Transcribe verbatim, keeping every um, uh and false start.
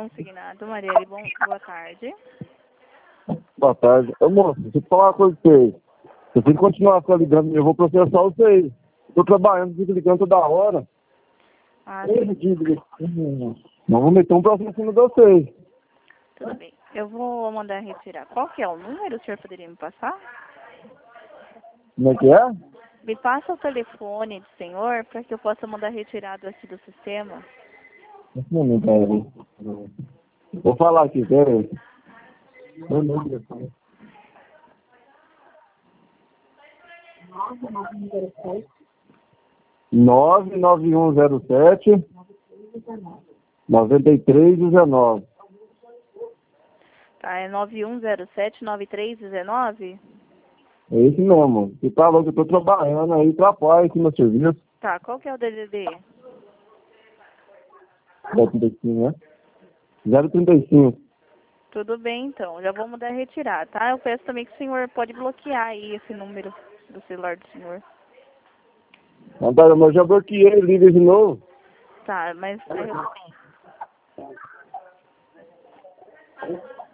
consignado. Marielle, bom, boa tarde. Boa tarde. Ô, moço, deixa eu te falar uma coisa pra vocês. Se você continuar só ligando, eu vou processar vocês. Tô trabalhando, fico ligando toda hora. Ah, É sim. ridículo. Nós vamos meter um processo em cima de vocês. Tudo bem. Eu vou mandar retirar. Qual que é o número? O senhor poderia me passar? Como é que é? Me passa o telefone do senhor para que eu possa mandar retirado aqui do sistema. Esse momento, peraí. Vou falar aqui, peraí. Meu número, tá? nove nove um zero sete nove três um nove. Tá, é nove um zero sete nove três um nove? É esse mesmo. Você tá louco, eu tô trabalhando aí, atrapalha aqui no serviço. Tá, qual que é o D D D? zero trinta e cinco, né? zero trinta e cinco. Tudo bem, então. Já vou mandar retirar, tá? Eu peço também que o senhor pode bloquear aí esse número do celular do senhor. Antônio, mas eu já bloqueei, liga de novo. Tá, mas... aí eu-